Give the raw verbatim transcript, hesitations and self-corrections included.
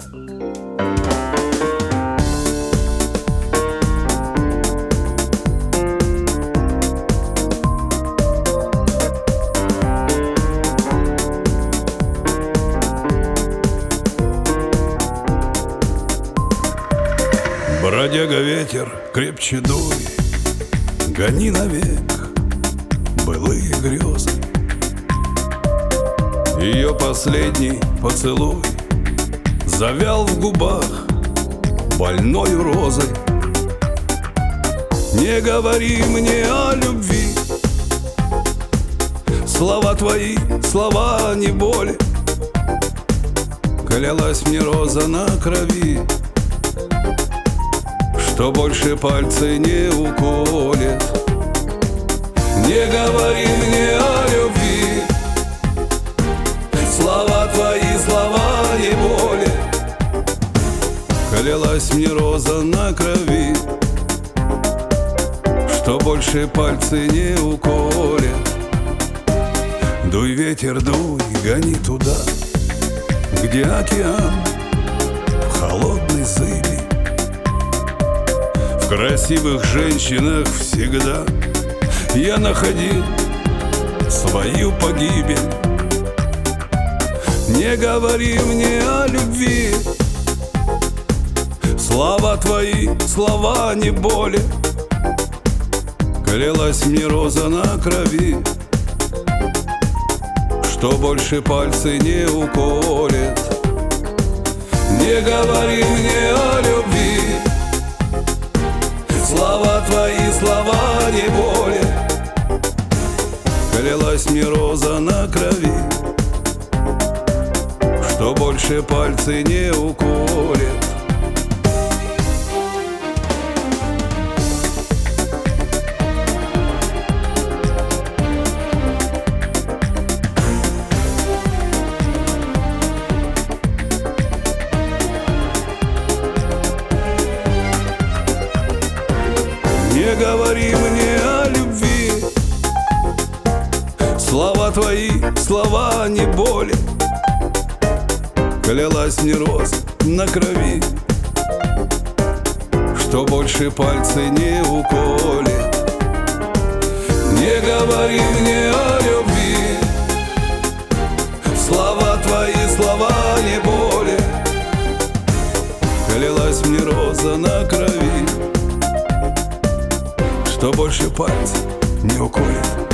Бродяга ветер, крепче дуй, гони навек былые грезы. Ее последний поцелуй завял в губах больною розой. Не говори мне о любви, слова твои, слова не боли. Клялась мне роза на крови, что больше пальцы не уколет. Не говори мне о любви, слова твои, слова не боли. Клялась мне роза на крови, что больше пальцы не уколет. Дуй, ветер, дуй, гони туда, где океан в холодной зыби. В красивых женщинах всегда я находил свою погибель. Не говори мне о любви, слова твои, слова не боли. Клялась мне роза на крови, что больше пальцы не уколет. Не говори мне о любви, слова твои, слова не боли. Клялась мне роза на крови, что больше пальцы не уколет. Не говори мне о любви, слова твои, слова не боли. Клялась мне роза на крови, что больше пальцы не уколет. Не говори мне о любви, слова твои, слова не боли. Клялась мне роза на крови, что больше пальцев не уколет.